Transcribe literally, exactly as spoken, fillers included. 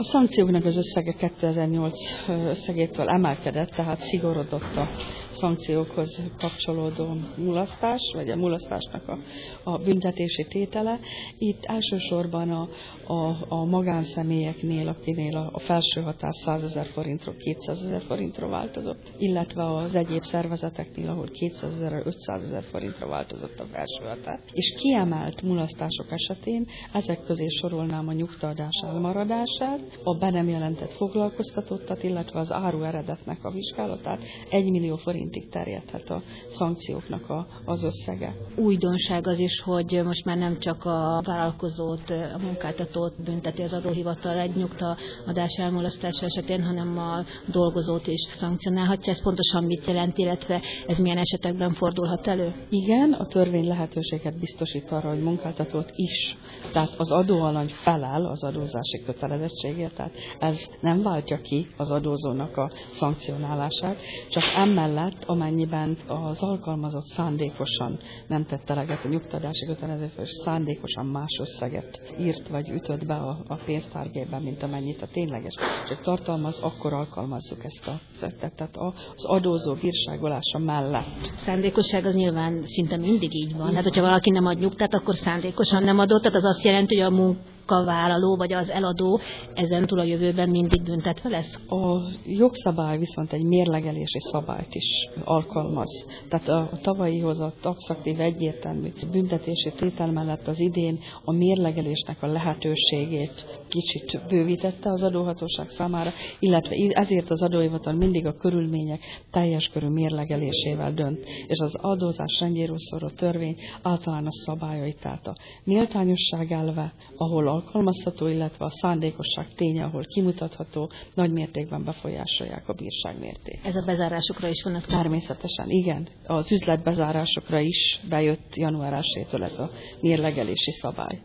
A szankcióknak az összege kétezer-nyolc összegétől emelkedett, tehát szigorodott a szankciókhoz kapcsolódó mulasztás, vagy a mulasztásnak a, a büntetési tétele. Itt elsősorban a, a, a magánszemélyeknél, akinél a, a felső határ százezer forintról kétszázezer forintra változott, illetve az egyéb szervezeteknél, ahol kétszázezer ötszázezer forintra változott a felső határ. És kiemelt mulasztások esetén ezek közé sorolnám a nyugtaadás elmaradását, a be nem jelentett foglalkoztatottat, illetve az áru eredetnek a vizsgálatát. Egy millió forintig terjedhet a szankcióknak a, az összege. Újdonság az is, hogy most már nem csak a vállalkozót, a munkáltatót bünteti az adóhivatal egy nyugtaadás elmulasztása esetén, hanem a dolgozót is szankcionálhatja. Ez pontosan mit jelent, illetve ez milyen esetekben fordulhat elő? Igen, a törvény lehetőséget biztosít arra, hogy munkáltatót is, tehát az adóalany felel az adózási kötelezettségért, tehát ez nem váltja ki az adózónak a szankcionálását, csak emellett, amennyiben az alkalmazott szándékosan nem tett eleget a nyugtatási kötelezettségre, és szándékosan más összeget írt vagy ütött be a, a pénztárgében, mint amennyit a tényleges csak tartalmaz, akkor alkalmazzuk ezt a szettet. Tehát az adózó bírságolása mellett. Szándékosság az nyilván szinte mindig így van. Hát, hogyha valaki nem ad nyugtát, akkor szándékosan nem adott, tehát az azt jelenti, hogy a munkavállaló vagy az eladó ezentúl a jövőben mindig büntetve lesz? A jogszabály viszont egy mérlegelési szabályt is alkalmaz. Tehát a, a tavalyi hozott taxatív egyértelmű büntetési tétel mellett az idén a mérlegelésnek a lehetőségét kicsit bővítette az adóhatóság számára, illetve ezért az adóhivatal mindig a körülmények teljes körű mérlegelésével dönt, és az adózás rendjéről szóló törvény általános szabályai, tehát a méltányosság elve, ahol alkalmazható, illetve a szándékosság ténye, ahol kimutatható, nagy mértékben befolyásolják a bírság mértékét. Ez a bezárásokra is vonatkozik? Természetesen, igen. Az üzletbezárásokra is bejött január elsejétől ez a mérlegelési szabály.